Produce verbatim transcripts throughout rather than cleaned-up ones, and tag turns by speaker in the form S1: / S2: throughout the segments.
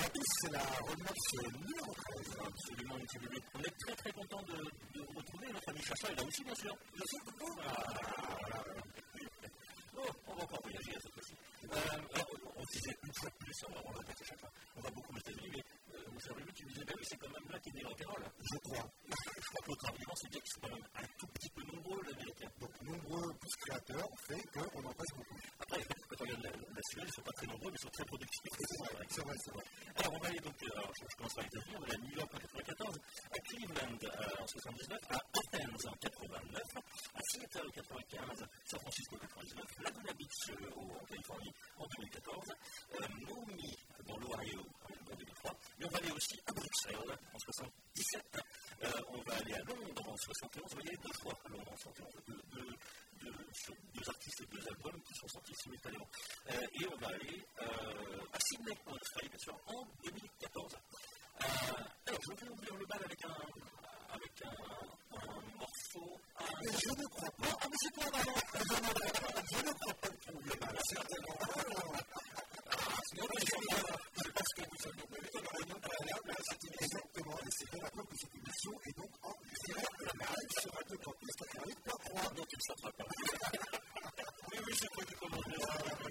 S1: tous, c'est la Roadmaps numéro treize.
S2: Absolument, M. Bébé. On est très très content de, de vous retrouver. Notre ami Chacha est là aussi, bien sûr.
S1: Bien sûr, beaucoup.
S2: Ah, bon, on va encore voyager à cette fois-ci. Euh, alors, on disait une fois de plus, on va répéter chaque fois. On va beaucoup aux États-Unis, mais euh, vous savez, tu disais, ben oui, c'est quand même là qu'est né le rock'n'roll.
S1: Je crois.
S2: Je crois que l'autre argument, c'est bien qu'ils sont quand même un tout petit peu nombreux, les Américains.
S1: Donc, nombreux plus créateurs fait qu'on en passe beaucoup.
S2: Après, quand on regarde la, la Suède, ils ne sont pas très nombreux, mais ils sont très productifs.
S1: C'est vrai, c'est vrai, c'est vrai.
S2: Alors, on va aller donc, alors, je, je commence par les États-Unis, on va aller à New York en quatre-vingt-quatorze, à Cleveland euh, en soixante-dix-neuf, à Athens en quatre-vingt-neuf, à Seattle en quatre-vingt-quinze, San Francisco en quatre-vingt-dix-neuf, Laguna Beach euh, en Californie en deux mille quatorze, euh, Maumee dans l'Ohio en deux mille trois, mais on va aller aussi à Bruxelles en soixante-dix-sept, euh, on va aller à Londres en soixante et onze, on va y aller deux fois à Londres en soixante et onze, deux, deux, deux, sur deux artistes et deux albums qui sont sortis simultanément. Euh, et on va aller euh, à Sydney en Australie, bien sûr, en deux mille quatorze. Euh, alors, je vais ouvrir le bal avec un, avec un, un morceau. Un...
S1: Mais je ne crois pas. Ah, mais c'est quoi, Manon? Je ne crois pas que tu ouvres le bal. Certainement pas. Ah, sinon, je pense que vous savez, vous avez une réunion préalable. C'est exactement. Et c'est bien la preuve que cette émission est donc en direct. La marine sera de campus quatre-vingt-huit point trois.
S2: Donc, il ne s'attrape pas. Oui, oui, je crois que comment dire.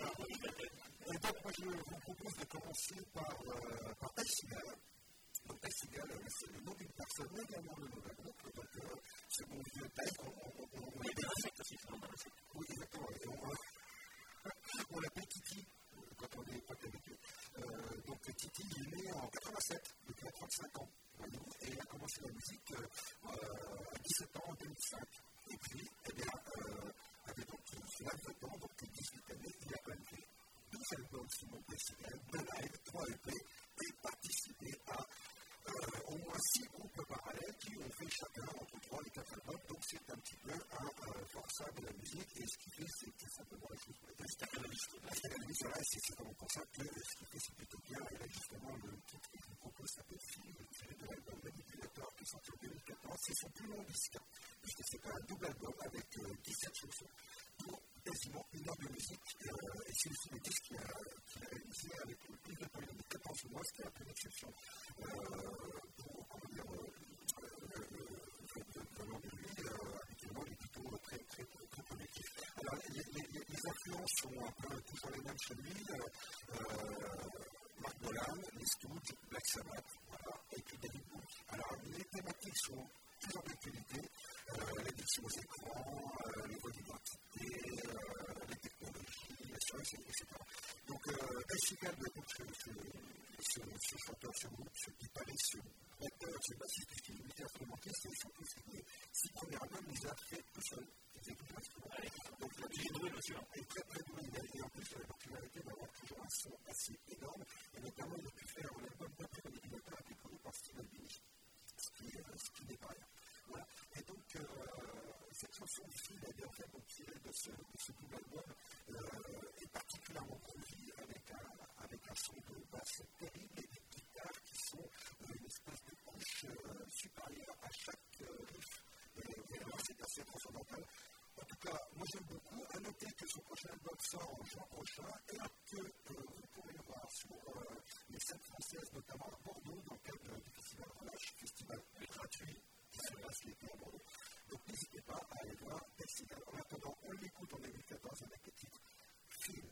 S1: Et donc, moi, je vous propose de commencer par, euh, par Taïsigal. Donc, Taïsigal, c'est le nom d'une personne, mais également le nom d'un groupe. Donc, euh, c'est mon vieux Taï. On, on, on, on
S2: oui, des insectes aussi, c'est un insecte.
S1: Oui, exactement. Et on, on l'appelle Titi quand on est potes avec eux. Euh, donc, Titi, il est né en quatre-vingt-sept, depuis à trente-cinq ans. Voyez, et il a commencé la musique euh, à dix-sept ans en deux mille cinq. Et puis, eh bien, euh, avec donc vingt-deux ans, donc dix-huit années, il a quand même fait douze albums sur mon Taïsigal, deux live, trois E P, et participé à euh, au moins six groupes parallèles qui ont fait chacun entre trois et quatre albums. Donc, c'est un petit peu un euh, forçat de la musique. Et ce qu'il fait, c'est tout simplement la chose pour laquelle c'est académiste. C'est académiste, voilà, c'est vraiment pour ça que ce qu'il fait, c'est plutôt bien. Et là, justement, le titre que je vous propose s'appelle Film, tiré de l'album Manipulator qui est sorti en deux mille quatorze. C'est son plus long disque, puisque c'est un double album avec euh, dix-sept chansons pour quasiment une heure de musique. Euh, et c'est aussi le disque qu'il a, qu'il a réalisé avec le plus de polémique, quatorze mois, ce qui est un peu une exception. Euh, pour, comment dire, venant de lui, euh, habituellement, il est plutôt très, très, très, très productif. Alors, les, les, les, les influences sont un peu toujours les mêmes chez lui. Euh, Mark Bolan, les Stooges, Black Sabbath, voilà, et puis David Bowie. Alors, les thématiques sont toujours d'actualité. Euh, l'addiction aux écrans, euh, les voies d'identité, euh, les technologies, les sciences, et cetera. Donc, euh, Taïsigal, donc, ce, ce, ce, ce chanteur, ce groupe, ce guitariste, ce batteur, ce bassiste, ce multi-instrumentiste, et surtout, les six premiers albums, il les a fait tout seul. Il faisait tout l'instrument. Donc, il est doué, monsieur. Il est très, très doué. Et en plus, il a la particularité d'avoir toujours un son assez énorme. Et notamment, il a pu faire un album d'après le Manipulator qui est connu par Steve Albini, ce qui, euh, ce qui n'est pas rien. Voilà. Et donc, euh, cette chanson aussi, elle est en fait tirée de ce, de ce double album, euh, est particulièrement groovy avec un, avec un son de basse terrible et des guitares qui sont euh, une espèce de couche euh, supérieure à chaque euh, riff. Et vraiment, c'est assez transcendantal. En tout cas, moi j'aime beaucoup. À noter que son prochain album sort en juin prochain et que euh, vous pourrez le voir sur euh, les scènes françaises, notamment à Bordeaux, dans le cadre du festival Relâche, festival gratuit qui se passe l'été à Bordeaux. Donc n'hésitez pas à aller voir Taïsigal. En attendant, on l'écoute en deux mille quatorze avec le titre Film.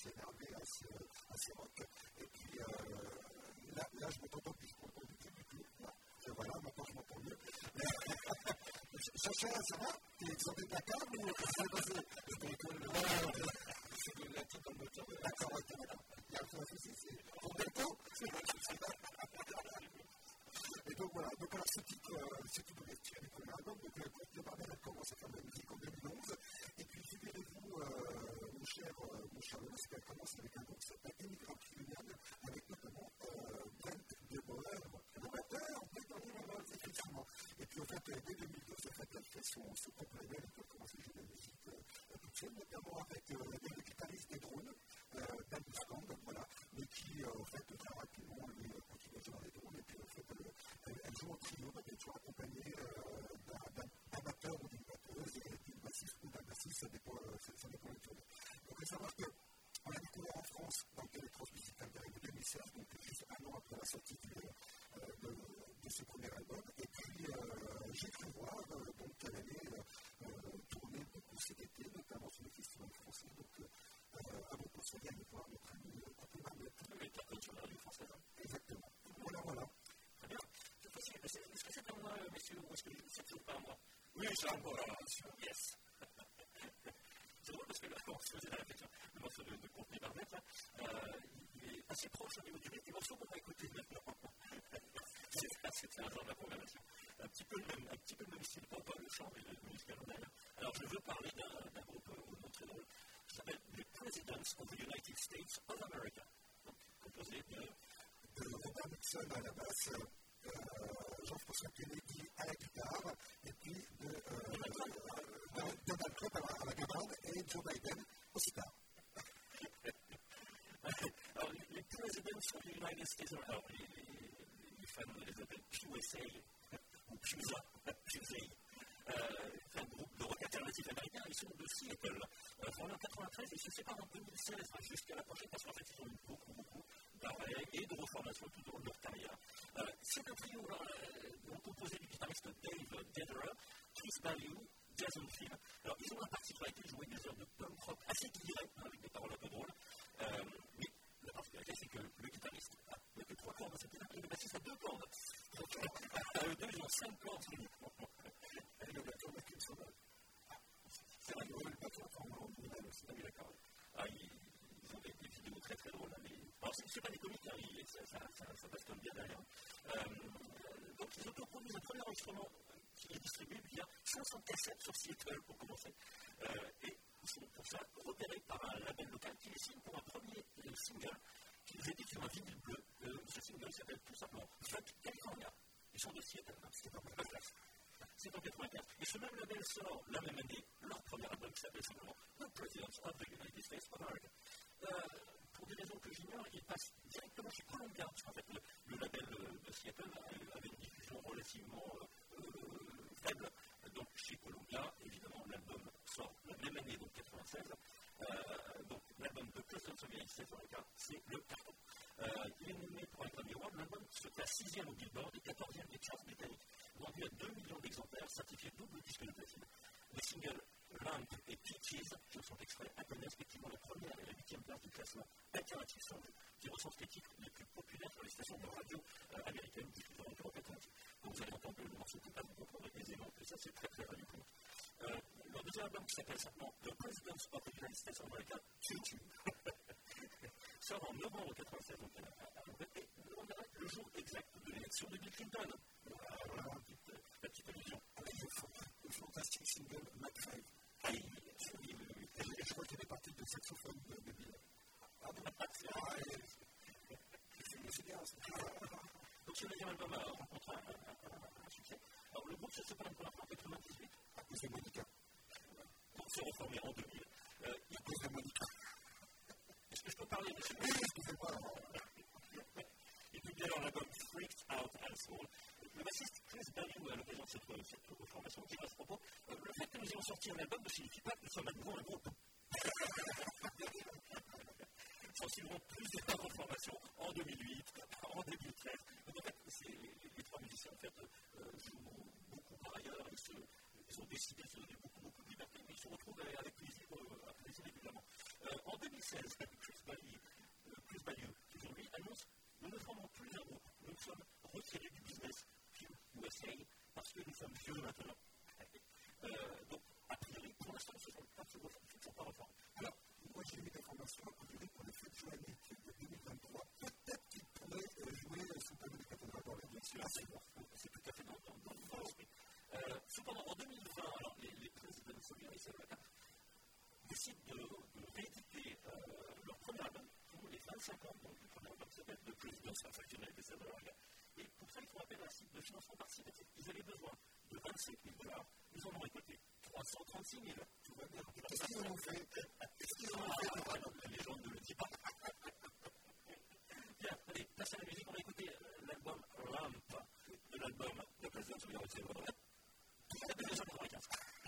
S1: assez énervé, assez, assez rock. Et puis euh, là, là, je m'entends plus, je m'entends plus du tout. Là. Et voilà, maintenant je m'entends mieux. Sacha, ça va? T'es sorti de la cave ou qu'est-ce qui s'est passé? Je déconne. C'est de la petite dans le moteur. D'accord, ok, d'accord. Il y a un souci, c'est ton déco? C'est vrai, je sais pas. Et donc voilà, donc alors ce titre, euh, c'est tout de tiré du premier album, donc euh, le Barbel a commencé à faire de la musique en deux mille onze, et puis figurez-vous, euh, mon cher, euh, mon cher Loris, qui a commencé avec un groupe qui s'appelle Immigrant Union, avec notamment euh, Brent de Boer, le batteur, Brent de Boer, effectivement. Et puis en fait, dès deux mille douze, en fait, elle fait son, son propre label, et puis elle commence à jouer de la musique euh, toute seule, notamment avec euh, le guitariste des drones, euh, Dan Mustang, voilà, mais qui, euh, en fait, très rapidement, lui, euh, continue à jouer dans les drones, et puis en fait, euh, elle, elle joue en trio, elle est toujours accompagnée euh, d'un batteur ou d'une batteuse, et d'une bassiste ou d'un bassiste, ça dépend, euh, ça, ça dépend du tour. Donc, il faut savoir qu'on l'a découvert en France dans le rétrospective de deux mille seize, donc juste un an après la sortie du, euh, de, de ce premier album. Et puis, euh, j'ai cru voir euh, donc, qu'elle allait euh, tourner beaucoup cet été, notamment sur les festivals français. Donc, euh, à mon conseil, il allait voir notre ami Coupé Marmette.
S2: Oui, qui a sur la rue française.
S1: Exactement. Voilà, voilà.
S2: Très bien. Est-ce que c'est à moi, messieurs, ou est-ce que c'est toujours pas à moi? Oui, c'est à moi. Yes. C'est drôle parce que là, on se faisait la réflexion. Le morceau de Courtney Barnett, là, euh, il est assez proche au niveau du rythme. Les morceaux qu'on va écouter maintenant, c'est un genre de la programmation. Un petit peu le même, un petit peu le même style, pas le chant, mais le musical modèle. Alors, je veux parler d'un groupe euh, très drôle qui s'appelle The Presidents of the United States of America. Donc, composé de.
S1: De Robert Nixon à la basse, euh, Jean-François Kennedy à la guitare, et puis de euh, Donald Trump à la, à la gabarde et Joe Biden au sitar.
S2: Alors, les, les Presidents of the United States of America, les, les fans les appellent P U S A ou P U S A, P U S A. Euh, c'est un groupe de rock alternatif américain, ils sont de Seattle. Euh, formés en quatre-vingt-treize, ils se séparent en deux mille seize jusqu'à la prochaine parce qu'en fait, ils ont eu beaucoup, beaucoup d'arrêts et de reformations tout au long de leur carrière. Euh, c'est un trio euh, composé du guitariste Dave Dederer, Chris Ballew, Jason Phil. Alors, ils ont la particularité de jouer des heures de punk rock assez guillerées, hein, avec des paroles un peu drôles. Euh, mais la particularité, c'est que le guitariste n'a que trois cordes, c'est et le bassiste a deux cordes. Donc, à eux deux, ils ont cinq cordes uniquement.
S1: Et le batteur n'a qu'une seule.
S2: C'est vrai, le batteur en nouvelle aussi. Ah oui, d'accord. Ah, ils, ils ont des, des vidéos très très drôles. Hein, mais... Alors, ce n'est pas des comiques, hein, ils, ça, ça, ça, ça bastonne bien derrière. Euh, donc, ils autoproduisent un premier enregistrement qui est distribué via cinq cents cassettes sur Seattle pour commencer. Euh, et ils sont pour ça repérés par un label local qui les signe pour un premier euh, single qu'ils éditent sur un vinyle bleu. Euh, ce single s'appelle tout simplement Fuck California. Ils sont de Seattle, hein, c'était pas mal. C'est en quatre-vingt-quatre. Et ce même label sort la même année leur premier album qui s'appelle simplement The Presidents of the United States of America. Euh, pour des raisons que j'ignore, il passe directement chez Columbia, parce qu'en fait, le, le label de, de Seattle avait une diffusion relativement euh, euh, faible. Donc, chez Columbia, évidemment, l'album sort la même année, donc quatre-vingt-seize. Euh, donc, l'album de Presidents of the United States of America, c'est le carton. Euh, il est nommé pour un Grammy Award. L'album se classe sixième au Billboard et quatorzième des charts britanniques. Vendu à deux millions d'exemplaires, certifié double disque de platine. Les singles Lamp et Peaches, qui sont extraits, atteignent respectivement la première et la huitième place du classement Alternative Song, qui recense les titres les plus populaires sur les stations de radio euh, américaines diffusant en Europe atlantique. Donc vous allez entendre le morceau tout à vous comprendre aisément que ça c'est très très radiophonique. Euh, leur deuxième album qui s'appelle simplement The Presidents of the United States of America, Choo-Choo, sort en novembre quatre-vingt-seize au Canada. Et on verra le jour exact de l'élection de Bill Clinton. Voilà, voilà la petite, euh, la petite allusion.
S1: Avec le, le fantastique single McFive.
S2: Ah, oui, oui, oui.
S1: Et je crois qu'il est parti de saxophone de, de Bill.
S2: Ah, bon, c'est ah,
S1: c'est bien.
S2: Donc, ce deuxième album a rencontré un, un, un, un succès. Alors, le groupe se sépare une première fois en quatre-vingt-dix-huit.
S1: À cause de Monica.
S2: Donc, c'est reformé en deux mille. Euh,
S1: à cause de Monica.
S2: Est-ce que je peux parler de ce
S1: Oui, excusez-moi.
S2: Il publie alors l'album Freaked Out and Soul. Le bassiste Chris Ballew, à l'occasion de cette, cette reformation, dit à ce propos, euh, le fait que nous ayons sorti un album ne signifie pas que nous sommes à nouveau un groupe. Sensibiliseront plusieurs reformations en deux mille huit, en deux mille treize. Donc en fait, les, les trois musiciens en fait, euh, jouent beaucoup par ailleurs. Ils, se, ils ont décidé de se donner beaucoup, beaucoup de liberté, mais ils se retrouvent avec plaisir, euh, à plaisir évidemment. Euh, en deux mille seize, Chris
S1: j'ai eu l'information que je dis pour les fêtes joanniques de deux mille vingt-trois, peut-être qu'il pourrait euh, jouer sous le tableau des cathédrales dans l'avenir.
S2: C'est assez bon, c'est tout à fait dans, dans, dans, dans l'esprit. Euh, cependant, en deux mille vingt, alors les, les présidents solidaires décident de, de rééditer euh, leur premier album pour les vingt-cinq ans. Donc, le premier album s'appelle The President's Affectionate Disorder. Et pour ça, ils font appel à un site de financement participatif. Ils avaient besoin de vingt-cinq mille dollars. Ils en ont récolté trois cent trente-six mille.
S1: Tout va bien. Qu'est-ce qu'ils ont fait? Qu'est-ce qu'ils ont fait?
S2: Les gens ne le disent pas. Bien, allez, place à la musique. On va écouter l'album Ramp de l'album The President's Solidarity. C'est de mille neuf cent quatre-vingt-quinze.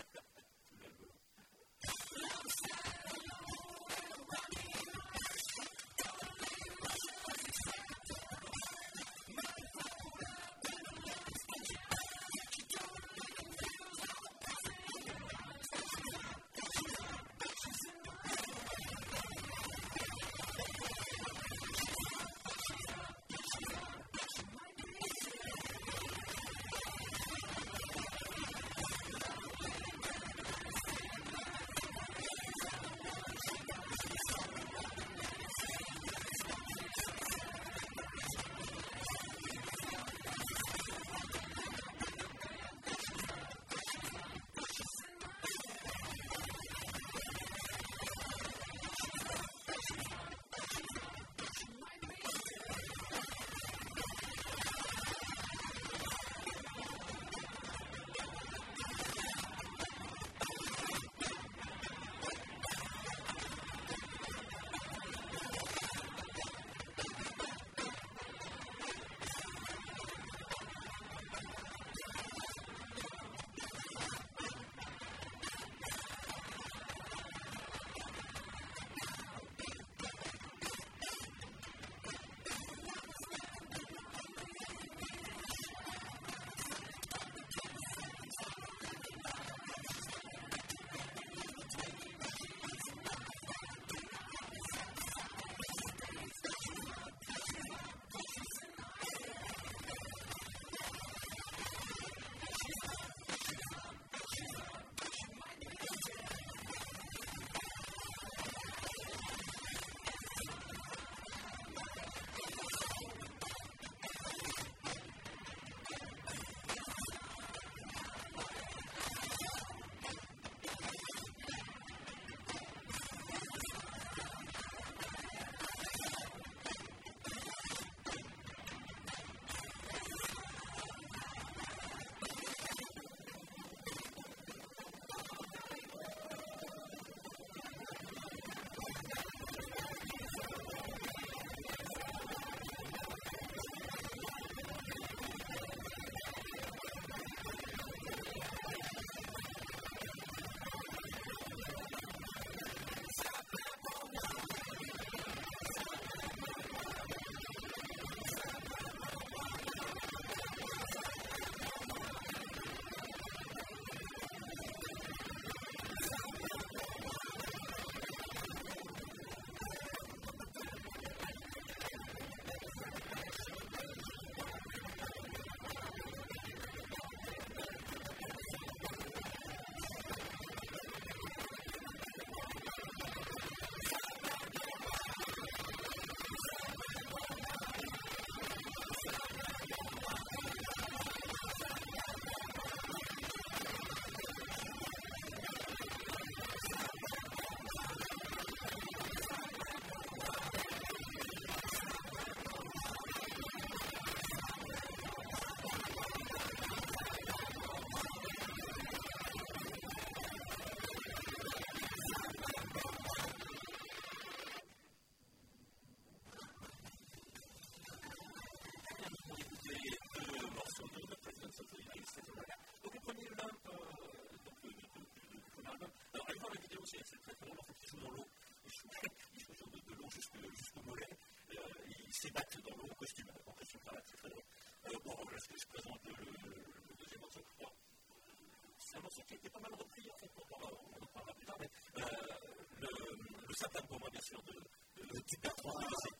S3: s'ébattent dans le costume, en costume cravate, c'est très drôle. Euh, bon, est-ce que je présente le, le, le deuxième morceau? Bon, c'est un morceau qui a été pas mal repris, en fait, on en parlera plus tard, mais euh, le, le sapin pour moi, bien sûr, de, de, de Super trois.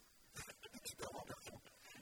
S3: Super trois Bertrand.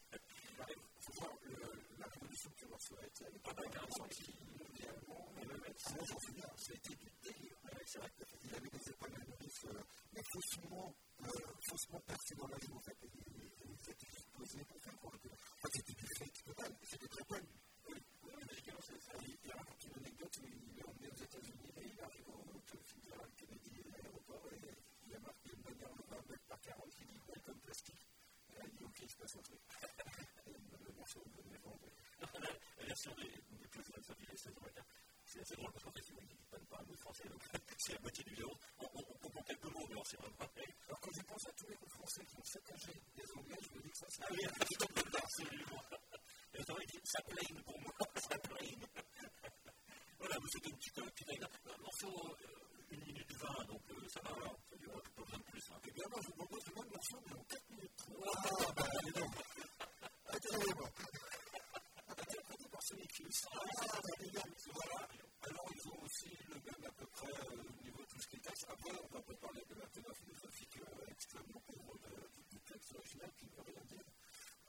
S3: Il faut voir le, la révolution que le morceau a été, avec pas mal d'interventions qui, idéalement, moi j'en souviens, ça a été du délire. C'est vrai qu'il avait
S1: des épanouisses, euh, mais faussement, euh, faussement percés dans la joue, en fait. Ils étaient juste posés pour faire croire que. En fait, c'était du fake total, c'était très bonne. Oui, oui, mais c'est ça. Il raconte une anecdote où il est emmené aux États-Unis et il arrive au Fitzgerald Kennedy à l'aéroport et il a marqué une bannière de vingt mètres par quarante qui dit Welcome Plastic. Et là, il dit ok, il se passe un truc. Le morceau de l'événement.
S3: La version des plus de sa vie, c'est assez drôle parce qu'en fait, il ne parle pas le français, donc c'est la moitié du vidéo. On comprend quelques mots, mais on sait vraiment pas.
S1: Alors, quand je pense à tous les mots français qui ont saccagé des anglais, je me dis que ça, c'est.
S3: Ah oui, absolument. Et c'est vrai que ça plaigne pour moi, ça plaigne. Voilà, vous faites une petite anecdote. Un morceau, une minute vingt, donc ça va, voilà. Ça dure pas besoin de plus.
S1: Eh bien, moi, je vous propose le même morceau, mais en quatre minutes. Ah, bah, allez donc. Incroyable. Interprété par Sonic Youth. Ah, voilà. Alors, ils ont aussi le même à peu près au niveau de tout ce qui est texte. Après, on va pas parler de la philosophie extrêmement pauvre du texte original qui ne veut rien dire.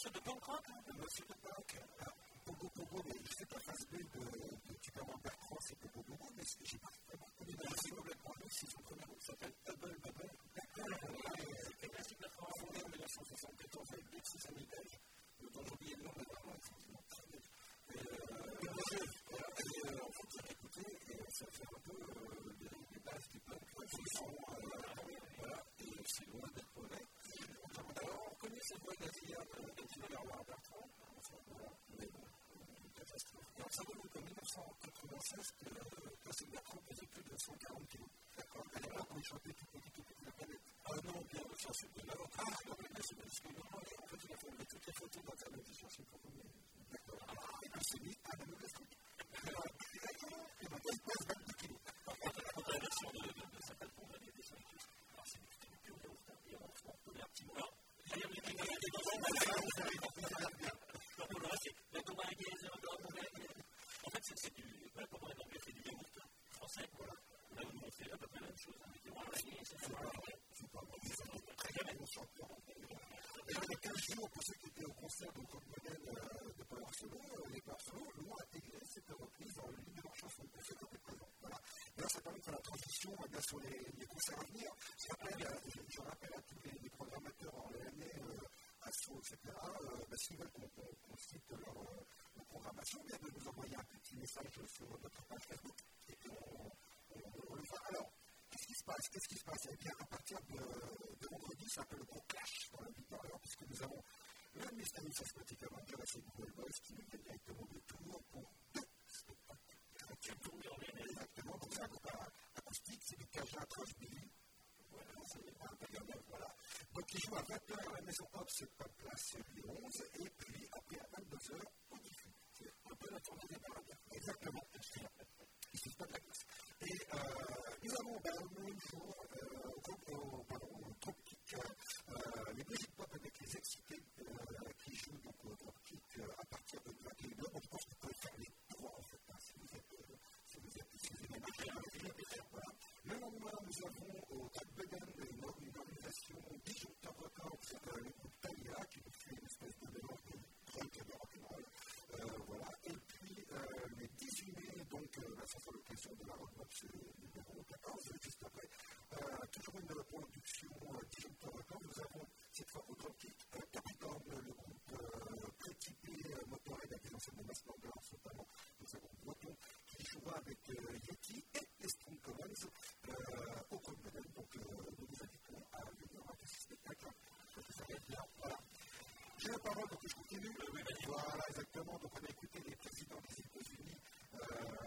S2: morceau de punk rock.
S1: Un morceau de punk. Pogo Pogo, mais je sais que la phase B de Superman Bertrand, c'est Pogo Pogo, mais j'ai pas vraiment connu de c'est complètement nouveau, c'est son premier groupe qui s'appelle Bubble Bubble. C'est classique de France, fondé en dix-neuf cent soixante-quatorze avec des six amis belges, dont j'ai oublié le nom, mais vraiment, effectivement, très bien. Et en fait, j'ai écouté, et ça fait un peu les bases du punk, qui sont, voilà, et c'est loin d'être honnête. Alors, on connaît cette voix d'Asia de Superman Bertrand, mais bon, une catastrophe. Alors, ça remonte en dix-neuf cent quatre-vingt-seize que Pascal Bertrand pesait plus de cent quarante kilos. D'accord. À l'époque, on chantait tout petit, tout petit la planète. Ah non, bien, ça c'est de l'avant. Ah, non, mais c'est parce que non, en fait, il a fait toutes les photos d'internet, j'ai cherché pour vous. D'accord. Alors, et puis c'est mis à la nouvelle truc. Et maintenant, il pèse vingt-deux kilos.
S2: La version de cette album, elle est descendue. Alors, c'est du pur yaourt, et on peut un petit peu. Alors, il y a des pour le reste, c'est la comargaise, la comargaise. En fait, c'est du, la comargaise, c'est du yaourt français. Voilà. Là où on fait à peu près la même chose. C'est pas c'est pas très bien, mais on s'en prend.
S1: Et il y a quinze jours, pour ceux qui étaient au concert de Côte Modèle de Paul Arcelot, les Paul Arcelot l'ont intégré cette reprise dans l'une de leurs chansons pour ceux qui étaient présents. Voilà. Et là, ça permet de faire la transition bien sur les, les concerts à venir. Je rappelle, je, je rappelle à tous les, les programmateurs en l'année, euh, Asso, et cetera, euh, bah, s'ils veulent qu'on, qu'on, qu'on cite leur, euh, leur programmation, bien de nous envoyer un petit message sur notre page Facebook. Et puis on, on, on le fera. Alors, qu'est-ce qui se passe Qu'est-ce qui se passe Eh bien, à partir de, de vendredi, c'est un peu le gros clash dans l'auditoire, puisque nous avons le ministère de Sasmatique Avenger et ses Google Boys qui nous viennent directement de Tours pour deux spectacles. Exactement, donc c'est un groupe acoustique, c'est du Cajun Trash Billy. Voilà, c'est un peu comme voilà. Donc ils jouent à vingt heures à la Maison Hop, c'est pas place Louis onze, et puis après à vingt-deux heures, au diffus. C'est un peu la tournée des barades. Exactement, ils ne suivent pas de la classe. Et euh, nous avons ben, le même jour, euh, pardon, au Dropkick, euh, les Brigitte Pop avec les Excités euh, qui jouent donc au Dropkick euh, à partir de vingt et une heures. Donc je pense que vous pouvez faire les trois en fait, hein, si vous êtes, euh, si vous êtes, si vous êtes marqués, voilà. Le lendemain, nous avons au Tag Beden une, une organisation Disjoncteur Records, euh, le groupe Talia qui nous fait une espèce de mélange de punk et de rock'n'roll. Euh, voilà. Et puis euh, les dix-huit mai, donc euh, ça sera l'occasion de la Rockbox numéro quatorze, juste après. Euh, toujours une production euh, Disjoncteur Records. Nous avons cette fois au Dropkick euh, Capricorn, le groupe euh, pré-typé euh, Motorhead avec des anciennes de Mass Murder, notamment. Nous avons Breton qui jouera avec euh, Yeti et les Strong Commons euh, au Côte Modèle. Donc euh, nous vous invitons à venir à ce spectacle. Ça s'arrête là. Voilà. J'ai la parole, donc je continue. Oui, voilà, exactement. Donc on a écouté les présidents des États-Unis euh,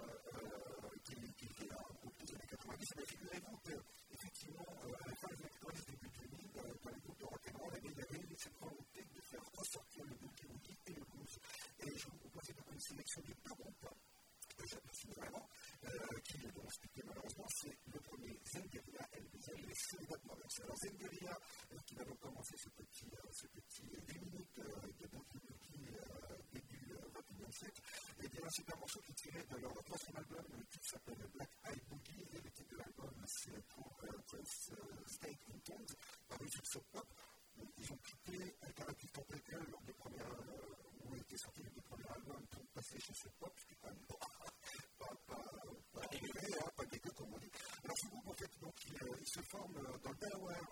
S1: euh, qui, qui étaient un groupe des années quatre-vingt-dix. Mais figurez-vous qu'effectivement, euh, à la fin des années quatre-vingt-dix, début deux mille, euh, dans les groupes de rock'n'roll, il y avait cette volonté de faire ressortir le boogie-woogie et le blues. Et je vous propose donc une sélection de deux groupes que j'apprécie vraiment, euh, qui vont expliquer malheureusement, c'est le premier Zenderia et le deuxième les Célibat Brothers. Alors Zenderia, euh, qui va donc commencer ce petit, euh, ce petit dix minutes euh, de boogie-woogie euh, début euh, vingt et unième siècle, et bien un super morceau qui est tiré de leur troisième album, le titre s'appelle Black Eye Boogie, et le titre de l'album c'est pour euh, Prince euh, Steak and Tones, paru sur Sub Pop. Ils ont quitté Alternative Templeton lors des premières, euh, où était sorti les deux premiers albums pour passer chez Sub Pop, ce qui est quand même pas, pas, pas, pas dégueu, hein, pas dégueu comme on dit. Alors ce groupe en fait, donc, il, euh, il se forme euh, dans le Delaware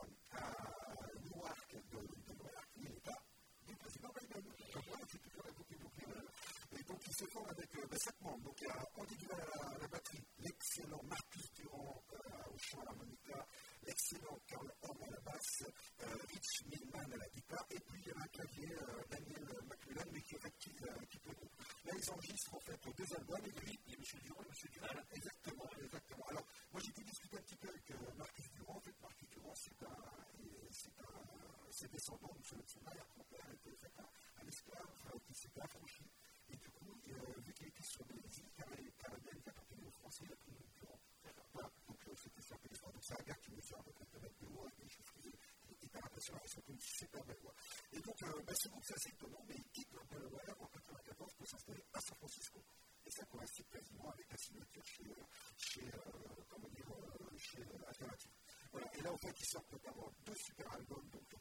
S1: à Newark de Delaware, qui est l'État du président Biden. Donc voilà, c'est toujours la boucle nucléaire. Et donc il se forme avec euh, ben, sept membres. Donc il y a Andy Duval à la, la batterie, l'excellent Marcus Durand euh, au chant à l'harmonica, l'excellent Carl Horn à la basse, euh, Rich Millman à la guitare, et puis il y a un clavier, euh, Daniel McMillan, mais qui, en fait, qui, euh, qui peut tout. Là, ils enregistrent en fait deux albums, et lui, il y a M. Durand et M. Duval. Exactement, exactement. Alors, moi j'ai pu discuter un petit peu avec euh, Marcus Durand. En fait, Marcus Durand, c'est un, c'est un, c'est descendant de son, son arrière-grand-père, était en fait un, un esclave euh, qui s'était affranchi. Et du coup, euh, vu qu'il était sur des îles canadiennes qui appartenaient aux Français, il a pris le Durand. Voilà, donc euh, c'était ça un peu l'histoire. Donc c'est un gars qui mesure à peu près un mètre de haut, avec des cheveux frisés, qui est hyper impressionnant, et surtout une super belle voix. Et donc, euh, bah, ce groupe, c'est assez étonnant, mais il quitte le Delaware en quatre-vingt-quatorze pour s'installer à San Francisco. Et ça coïncide quasiment avec la signature chez, chez, euh, comment dire, euh, chez euh, Alternative. Voilà, et là, en fait, ils sortent notamment deux super albums, donc euh,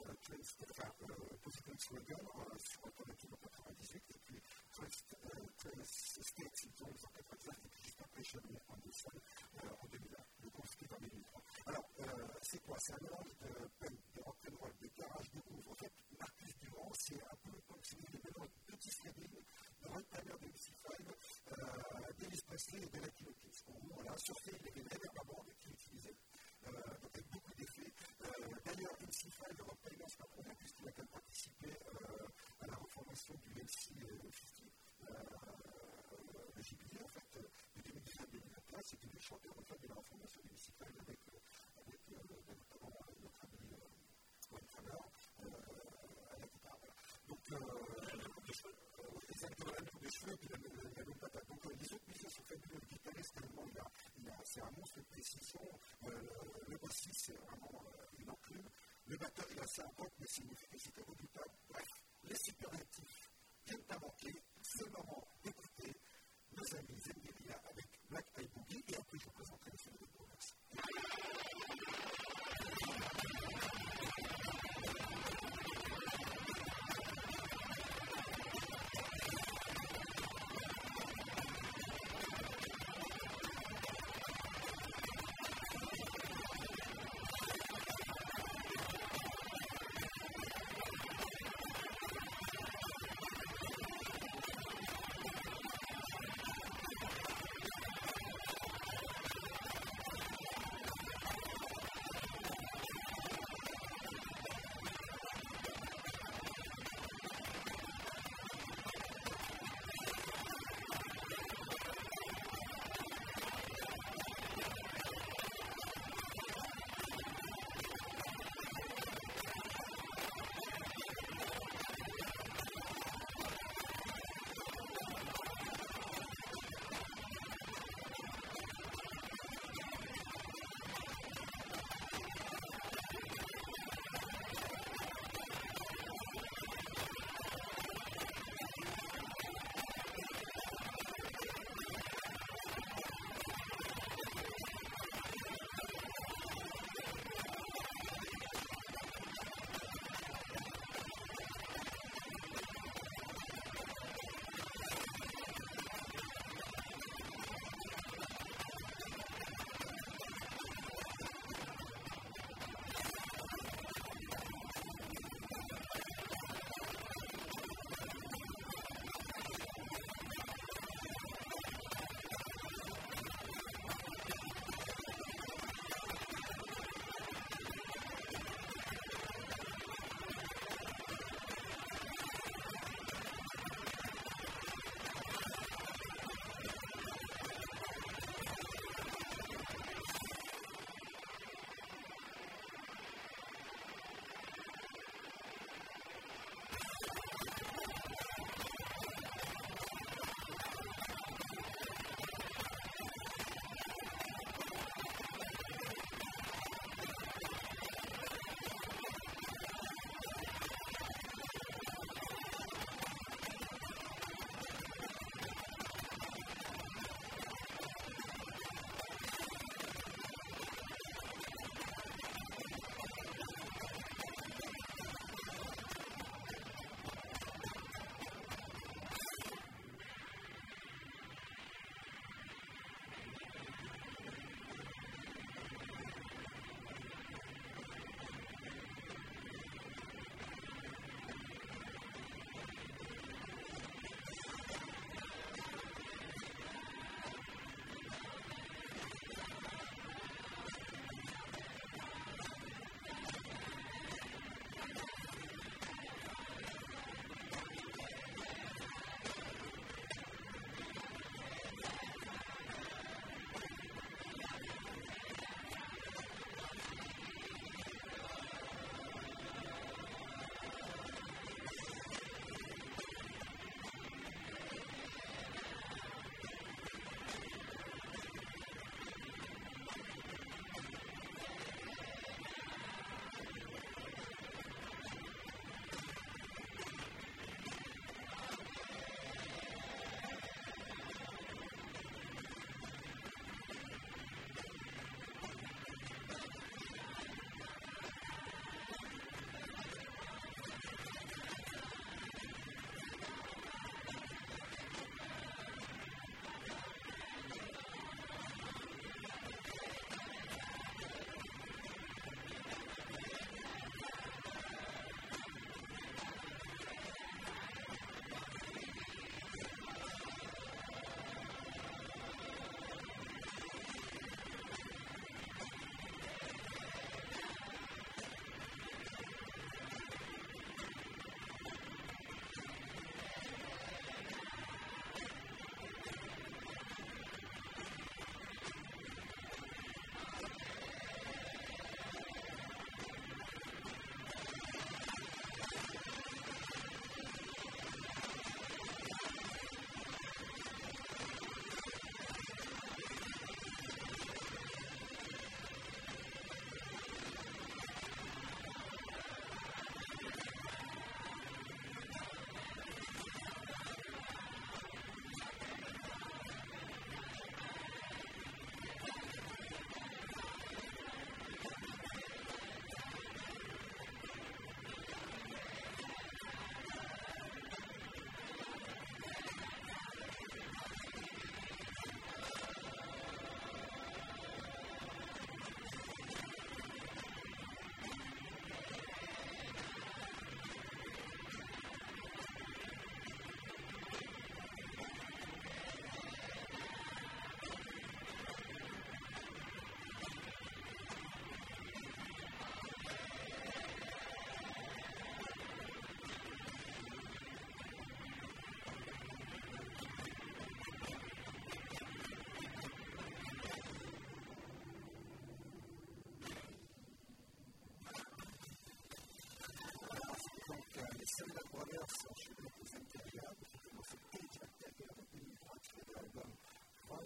S1: Trace, enfin, Positive Slogan sur Alternative en quatre-vingt-dix-huit, et puis Trace State Symptoms en quatre-vingt-dix-neuf, et puis juste après Shadow Anderson en deux mille un. Le groupe split en deux mille trois. Alors, c'est quoi? C'est un mélange de punk, de rock'n'roll, de garage, de groove. En fait, Marcus Durand, c'est un peu comme si vous voulez mélanger de Otis Redding, de Ron Tyler de M C five, d'Elvis Presley et de la Kilo Kids. Voilà, sur ce, il y avait l'énormément qui utilisait. Euh, donc avec beaucoup d'effets. Euh, d'ailleurs, M C five, le Rock Tyler, c'est pas pour rien, puisqu'il a quand même participé euh, à la reformation du M C cinquante. Euh, le J P D, en fait, de deux mille dix-neuf à deux mille vingt et un, c'était le chanteur en fait, de la reformation du M C five avec, euh, avec euh, notamment euh, notre ami euh, Wayne Fowler euh, à la guitare. Voilà. Donc, euh, la coupe de cheveux. Euh, exactement, la coupe de cheveux et puis la, la, la même patate. Donc, euh, les autres musiciens sont fabuleux. Le guitariste, tellement, il a, il a, c'est un monstre de précision. Euh, le, le bassiste, c'est vraiment euh, une enclume. Le batteur, il a assez important, mais c'est une efficacité redoutable. Bref, les superlatifs viennent à manquer. C'est le moment d'écouter nos amis Zendelia avec Black Eyed Boogie, et après je vous présenterai les films de Bournex.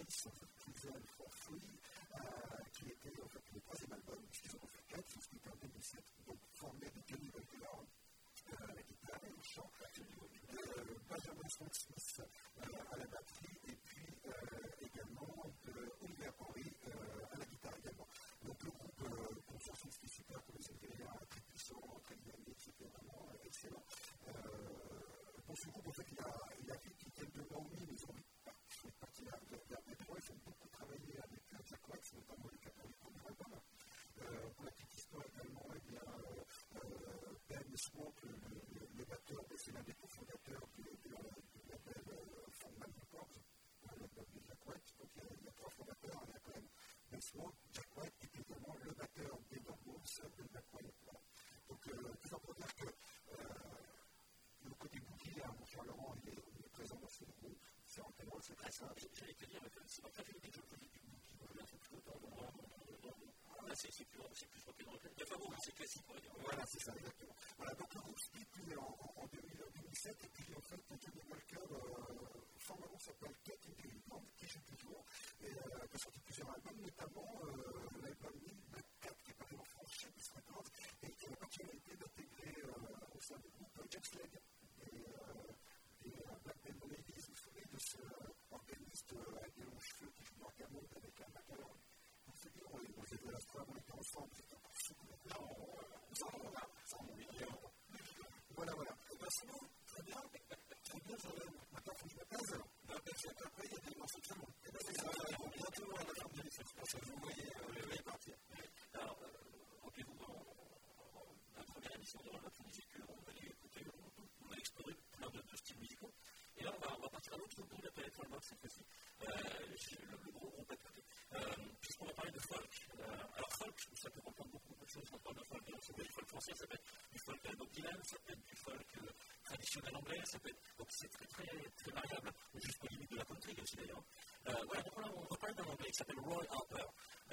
S1: Space Prison for Free, euh, qui était en fait le troisième album, puisqu'ils en ont fait quatre, ils sont en deux mille sept, donc formé de Kenny Butler euh, à la guitare et au chant, de Benjamin Smith euh, à la batterie, et puis euh, également de Oliver Henry euh, à la guitare également. Donc le groupe euh, Conscience c'était super, comme les Algériens, très puissant, très dynamique, c'était vraiment euh, excellent. Euh, dans ce groupe, en fait, il y a, il y a quelques Naomi, mais ils ont fait partie de la métro, ils ont beaucoup travaillé avec Jack Wax, notamment les catholiques pour le album. Euh, pour la petite histoire également, eh bien, euh, Ben Swamp, le, le, le batteur, c'est l'un des cofondateurs du label Frontman Records, le label de Jack White. Donc il y, a, il y a trois fondateurs, il y a quand même Ben Swamp, Jack White, qui est également le batteur des Doggos de Jack White. Donc euh, tout ça pour dire que euh, le côté bouclier, hein, mon cher Laurent, il est, il est présent dans ce groupe. C'est en témoin, c'est très simple.
S3: J'allais te dire, c'est pas très fait quelque chose de politique. Là, c'est plus rocké dans le club. Il y a pas beaucoup, c'est classique, on va dire.
S1: Voilà, c'est ça, exactement. Voilà, donc le groupe split puis en, en deux mille sept, et puis en fait, Johnny Walker, euh, formalement s'appelle Cat in the Unicorn, qui joue toujours, et euh, qui a sorti plusieurs albums, notamment euh, l'album Black Cat, qui est paru en France chez Peace Records, et qui a la particularité d'intégrer euh, au sein du groupe Jack Slade et des Black Bell Ladies, vous savez, de ce euh, organiste euh, avec des longs cheveux qui joue dans un canon avec un macaron. C'est bien, on les a la fois, on était ensemble, c'était pour soutenir. Non, ça, voilà, ça, on est bien. Voilà, voilà. Et bien, c'est bon, très bien. Très bien, Jordan. Maintenant, il faut que je me pèse. Donc, après, il y a des morceaux de salon. Et bien, c'est ça, ils vont bientôt à la fin de l'émission. Je pense que vous voyez le veille partir.
S3: Alors, rappelez-vous, dans la première émission de Roll-Up, on disait qu'on allait écouter, on allait explorer plein de styles musicaux. Et là, on va partir à l'autre bout de la planète Roll-Up cette fois-ci. Le gros groupe à côté. Puisqu'on va parler de folk. Alors, folk, ça peut comprendre beaucoup de choses. On parle de folk, ça peut être du folk français, ça peut être du folk Bob Dylan, ça peut être du folk traditionnel anglais, ça peut être. Donc, c'est très, très, très variable, jusqu'aux limites de la country aussi d'ailleurs. Voilà, donc là, on va parler d'un anglais qui s'appelle Roy Harper.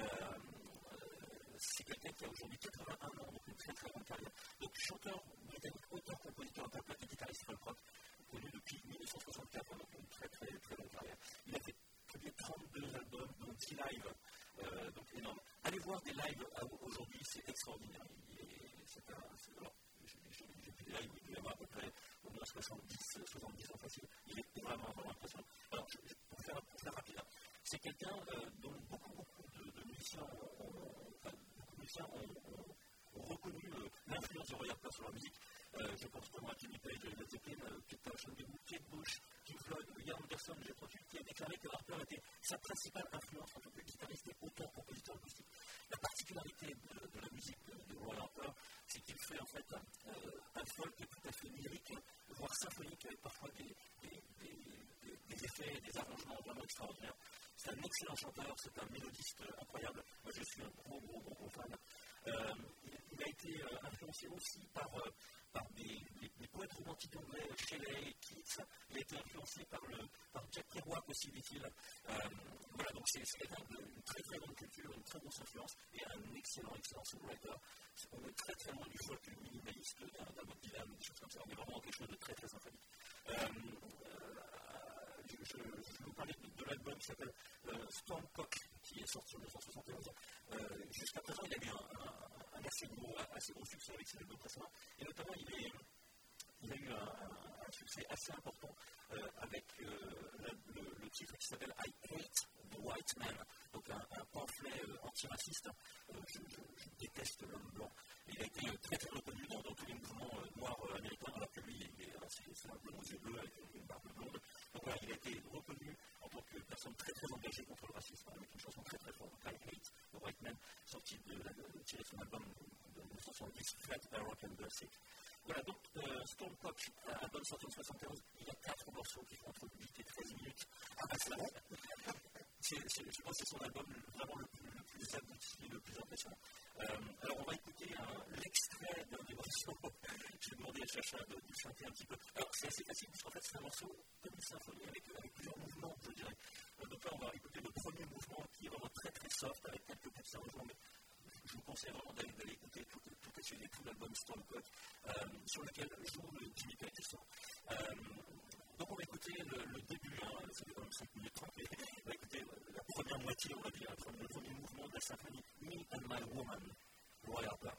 S3: C'est quelqu'un qui a aujourd'hui quatre-vingt-un ans, donc une très très grande carrière. Donc, chanteur britannique, auteur, compositeur, interprète et guitariste folk rock, connu depuis mille neuf cent soixante-quatre, donc une très très très longue carrière. Il a fait publié trente-deux albums, dont dix lives, euh, donc énorme. Allez voir des lives aujourd'hui, c'est extraordinaire. C'est un, c'est, alors, j'ai vu des lives, il y en a à peu près au moins soixante-dix, soixante-dix en facile. Il est vraiment, vraiment impressionnant. Alors, je, pour, faire, pour faire rapide, hein, c'est quelqu'un euh, dont beaucoup, beaucoup de, de musiciens, ont, enfin, beaucoup de musiciens ont, ont, ont reconnu euh, l'influence de Roy Harper sur la musique. Euh, je pense notamment à Jimmy Page, Led Zeppelin, euh, Pete Townshend, Kate Bush, Pink Floyd, Ian Anderson, j'ai entendu, qui a déclaré que Harper était sa principale influence en tant que guitariste et auteur-compositeur acoustique. La particularité de, de la musique de, de Roy Harper, c'est qu'il fait en fait un, euh, un folk tout à fait lyrique, voire symphonique, avec parfois des, des, des, des, des effets, des arrangements vraiment extraordinaires. C'est un excellent chanteur, c'est un mélodiste incroyable. Moi, je suis un gros, gros, gros, gros fan. Euh, il, il a été euh, influencé aussi par, euh, par des, des, des poètes romantiques anglais, Shelley, Keats. Il a été influencé par, le, par Jack Kerouac aussi, dit-il. Euh, voilà, donc c'est, c'est quelqu'un d'une très très grande culture, une très grosse influence et un excellent, excellent songwriter. On est très très loin du folk minimaliste d'un, d'un Bob Dylan, des choses comme ça. On est vraiment quelque chose de très très symphonique. Euh, euh, je, je, je vais vous parler de, de l'album qui s'appelle euh, Stormcock, qui est sorti en mille neuf cent soixante et onze. Euh, jusqu'à présent, il a eu un, un, un assez, gros, assez gros succès avec ses albums précédents. Et notamment, il, est, il a eu un, un, un succès assez important euh, avec euh, le, le, le titre qui s'appelle I Hate the White Man, donc un, un pamphlet euh, antiraciste. Euh, je, je, je déteste l'homme blanc. Et il a été euh, très très reconnu dans, dans tous les mouvements euh, noirs euh, américains, alors que lui, il est, c'est, c'est un blond aux yeux bleus avec une barbe blonde. Donc voilà, il a été reconnu en tant que personne très très engagée contre le racisme, avec une chanson très très forte, I Hate the White Man, sortie de, de, tirée de son album de mille neuf cent soixante-dix, Flat, Rock and Sick. Voilà, donc euh, Stormcock, album sorti en soixante et onze, il y a quatre morceaux qui font entre huit et treize minutes. Ah bah c'est vrai. C'est, c'est, je pense que c'est son album vraiment le plus, le plus abouti, le plus impressionnant. Euh, alors on va écouter un, l'extrait d'un des morceaux. J'ai demandé à Chacha de, de chanter un petit peu. Alors c'est assez facile, puisqu'en fait c'est un morceau comme une symphonie avec, avec plusieurs mouvements, je dirais. Euh, donc là on va écouter le premier mouvement qui est vraiment très très soft, avec quelques petits arrangements, mais je vous conseille vraiment d'aller, d'aller écouter tout, tout est suivi, tout l'album Stormcock, euh, sur lequel joue le Jimmy Page. Euh, donc on va écouter le, le début, hein, ça fait quand même cinq minutes trente, mais on va écouter
S2: première moitié, on va dire, le premier mouvement de la symphonie Me and My Woman, Roy Harper.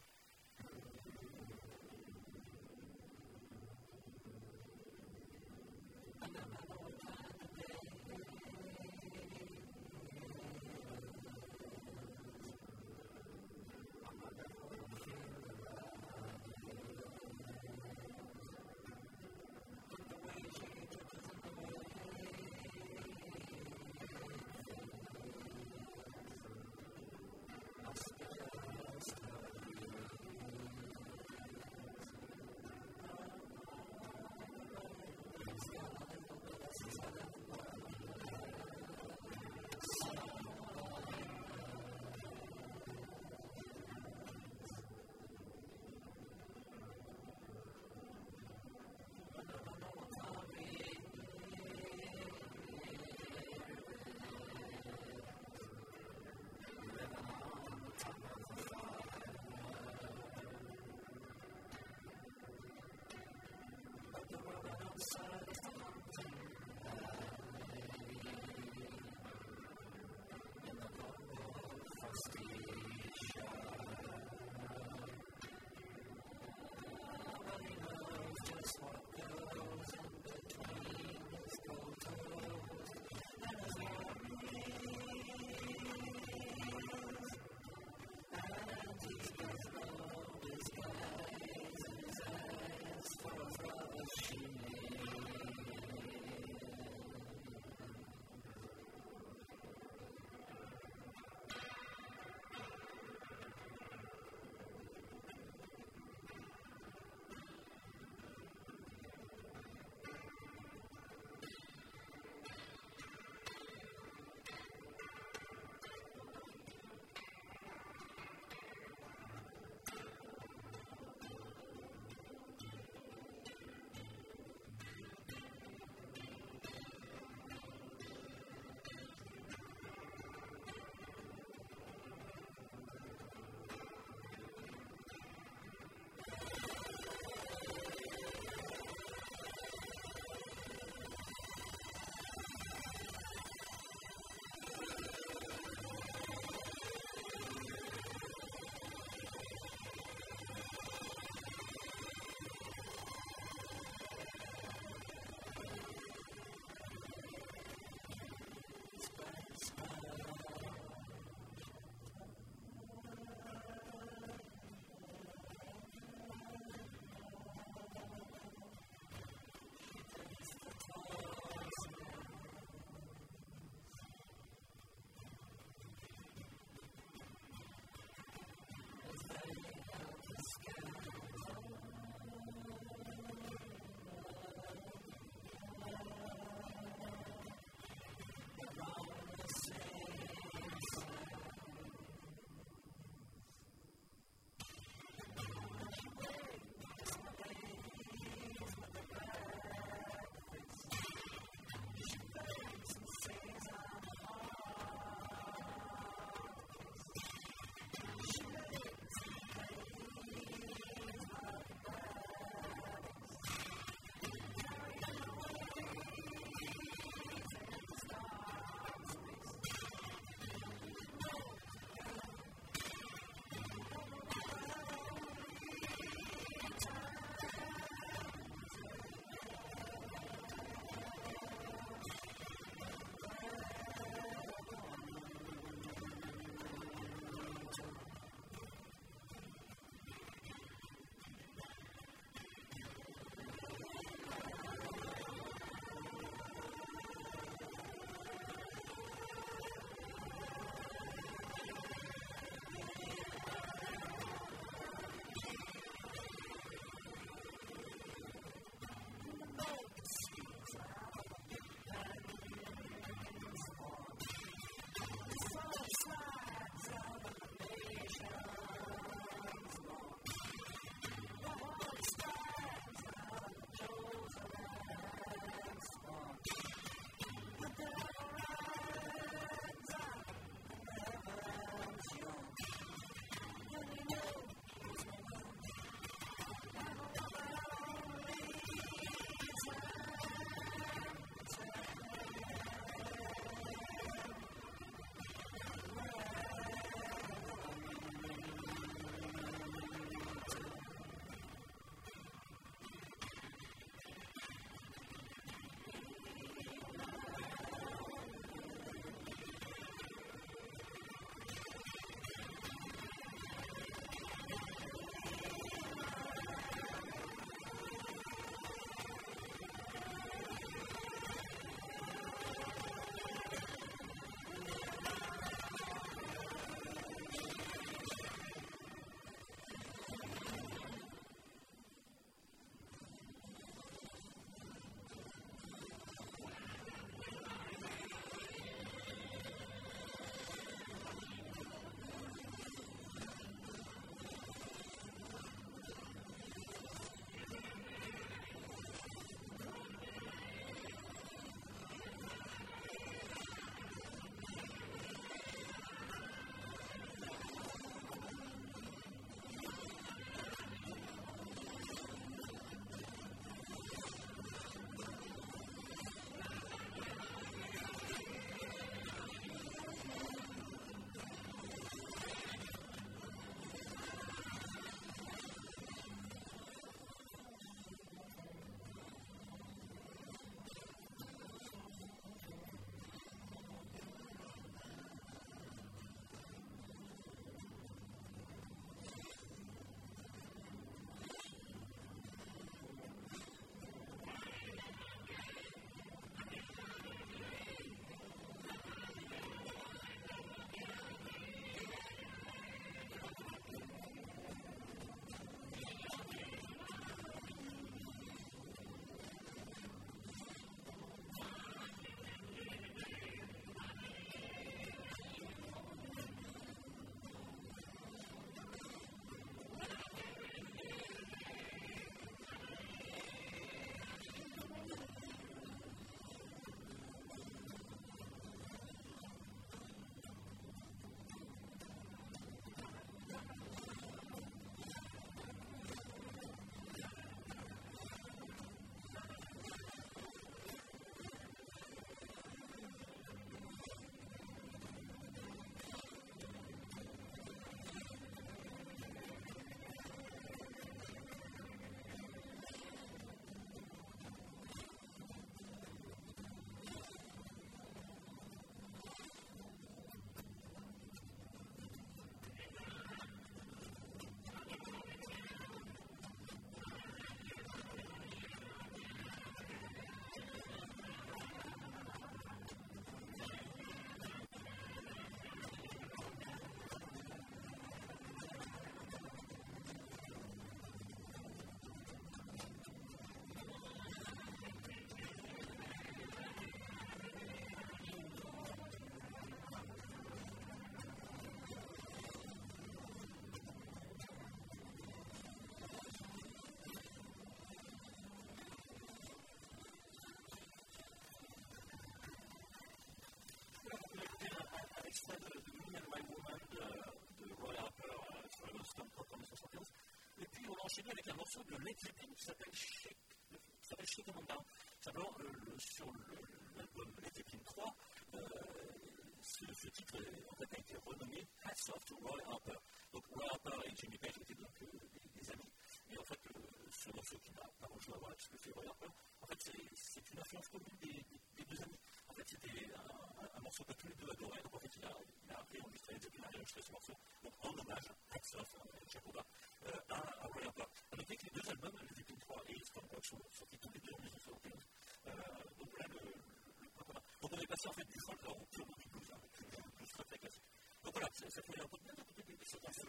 S2: morceau de Led Zeppelin qui s'appelle Shake, qui s'appelle Shake the Man Down. Simplement, euh, le, sur le, l'album Led Zeppelin trois, euh, ce, ce titre en fait, a été renommé Hats Off to Roy Harper. Donc Roy Harper et Jimmy Page étaient donc euh, des, des amis. Et en fait, euh, ce morceau qui n'a pas grand-chose à voir avec ce que fait Roy Harper, en fait, c'est, c'est une influence commune des, des, des deux amis. En fait, c'était un, un, un morceau que tous les deux adoraient. Donc en fait, il a, il a réenregistré, Led Zeppelin a réenregistré ce morceau. Donc en hommage, Hats Off, chapeau bas, euh, à, à Roy Harper. À noter que les deux albums, Led Zeppelin trois et Strong Rock, sont sortis tous les deux en dix-neuf cent soixante et onze. Euh, donc voilà le, le, le point commun. Donc on est passé en fait du folklore au purement du blues, hein, du blues très très classique. Donc voilà, ça, ça fait un peu de bien d'écouter des choses assez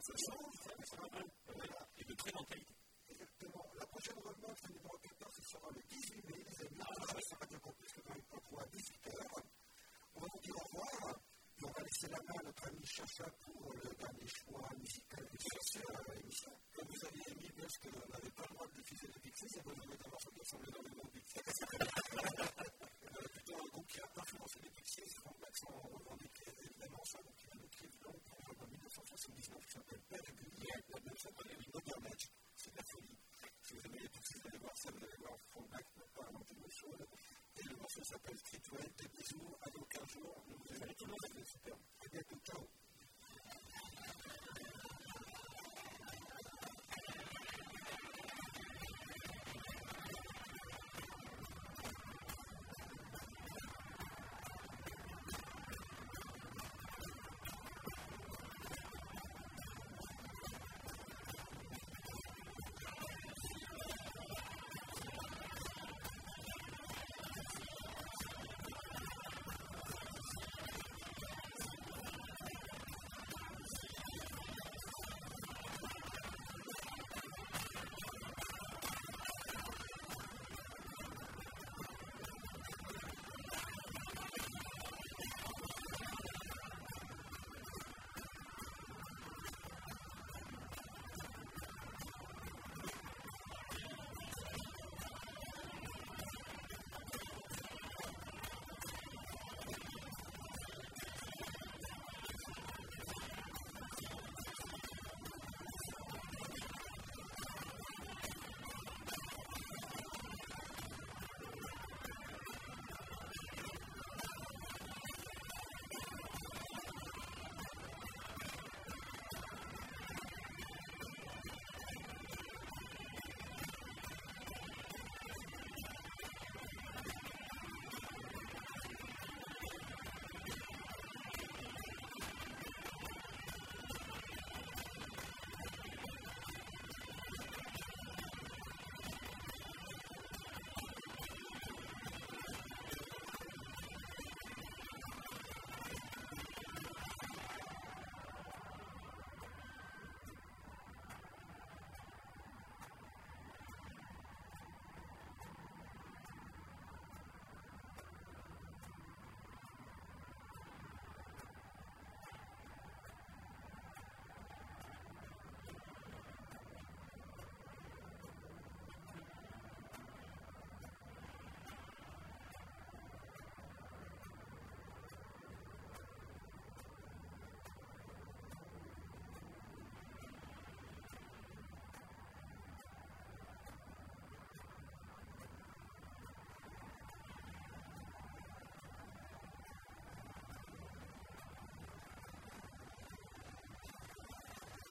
S2: et de très grande qualité.
S1: Exactement. La prochaine remonte, le numéro quatorze, ce sera le dix-huit mai, les amis. Ah, ça va être compliqué, parce que dans une fois, à dix-huit heures. On va vous dire au revoir. Et on va laisser la main à notre ami Chacha pour le dernier choix